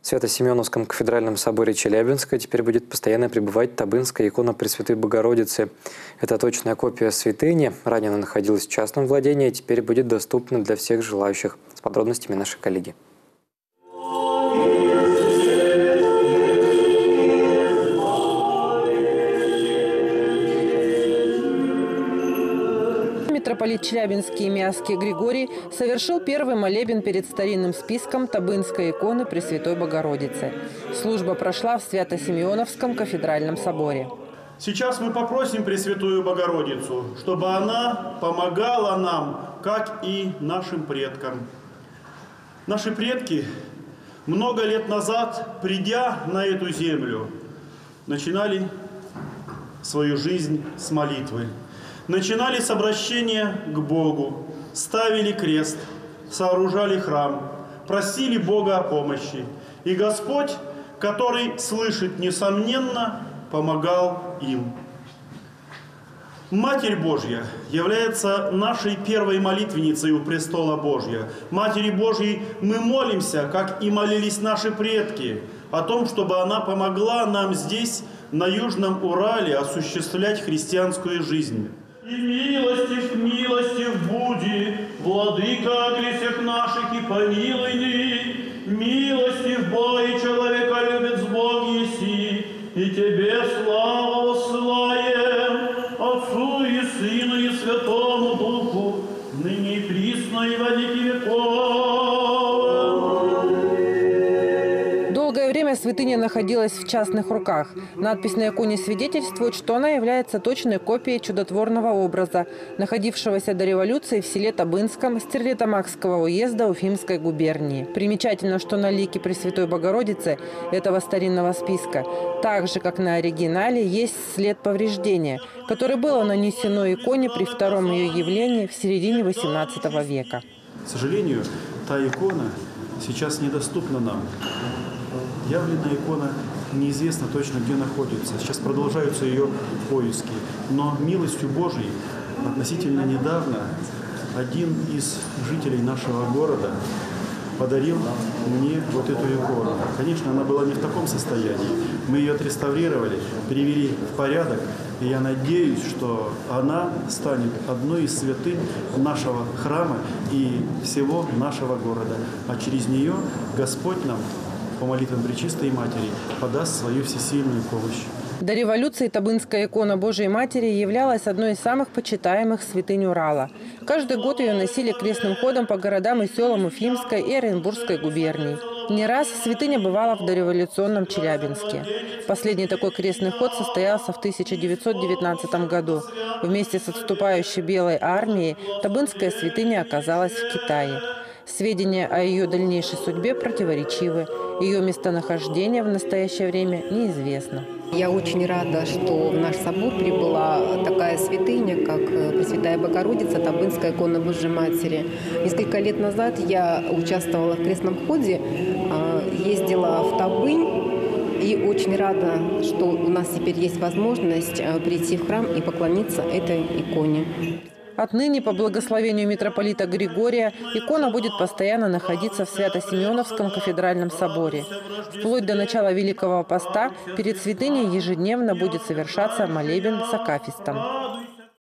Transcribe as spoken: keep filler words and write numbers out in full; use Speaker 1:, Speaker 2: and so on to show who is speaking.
Speaker 1: В Свято-Семеновском кафедральном соборе Челябинска теперь будет постоянно пребывать Табынская икона Пресвятой Богородицы. Это точная копия святыни. Ранее она находилась в частном владении, теперь будет доступна для всех желающих. С подробностями наши коллеги.
Speaker 2: Митрополит Челябинский и Миасский Григорий совершил первый молебен перед старинным списком Табынской иконы Пресвятой Богородицы. Служба прошла в Свято-Семеновском кафедральном соборе.
Speaker 3: Сейчас мы попросим Пресвятую Богородицу, чтобы она помогала нам, как и нашим предкам. Наши предки много лет назад, придя на эту землю, начинали свою жизнь с молитвы. Начинали с обращения к Богу, ставили крест, сооружали храм, просили Бога о помощи. И Господь, который слышит несомненно, помогал им. Матерь Божья является нашей первой молитвенницей у престола Божья. Матери Божьей мы молимся, как и молились наши предки, о том, чтобы она помогла нам здесь, на Южном Урале, осуществлять христианскую жизнь. И милостив, милостив буди, владыка грехов наших и помилуй ни. Милостив Бог и человека любит Бог еси, и тебе славу воссылаем, Отцу и Сыну и Святому Духу, ныне и присно и во веки веков.
Speaker 2: Долгое время святыня находилась в частных руках. Надпись на иконе свидетельствует, что она является точной копией чудотворного образа, находившегося до революции в селе Табынском Стерлитамакского уезда Уфимской губернии. Примечательно, что на лике Пресвятой Богородицы этого старинного списка, так же как на оригинале, есть след повреждения, которое было нанесено иконе при втором ее явлении в середине восемнадцатого века.
Speaker 3: К сожалению, та икона сейчас недоступна нам. Явленная икона неизвестно точно, где находится. Сейчас продолжаются ее поиски. Но милостью Божией относительно недавно один из жителей нашего города подарил мне вот эту икону. Конечно, она была не в таком состоянии. Мы ее отреставрировали, привели в порядок. И я надеюсь, что она станет одной из святынь нашего храма и всего нашего города. А через нее Господь нам по молитвам Пречистой Матери подаст свою всесильную помощь.
Speaker 2: До революции Табынская икона Божией Матери являлась одной из самых почитаемых святынь Урала. Каждый год ее носили крестным ходом по городам и селам Уфимской и Оренбургской губерний. Не раз святыня бывала в дореволюционном Челябинске. Последний такой крестный ход состоялся в тысяча девятьсот девятнадцатом году. Вместе с отступающей Белой армией Табынская святыня оказалась в Китае. Сведения о ее дальнейшей судьбе противоречивы. Ее местонахождение в настоящее время неизвестно.
Speaker 4: Я очень рада, что в наш собор прибыла такая святыня, как Пресвятая Богородица, Табынская икона Божией Матери. Несколько лет назад я участвовала в крестном ходе, ездила в Табынь и очень рада, что у нас теперь есть возможность прийти в храм и поклониться этой иконе.
Speaker 2: Отныне, по благословению митрополита Григория, икона будет постоянно находиться в Свято-Семеновском кафедральном соборе. Вплоть до начала Великого Поста перед святыней ежедневно будет совершаться молебен с акафистом.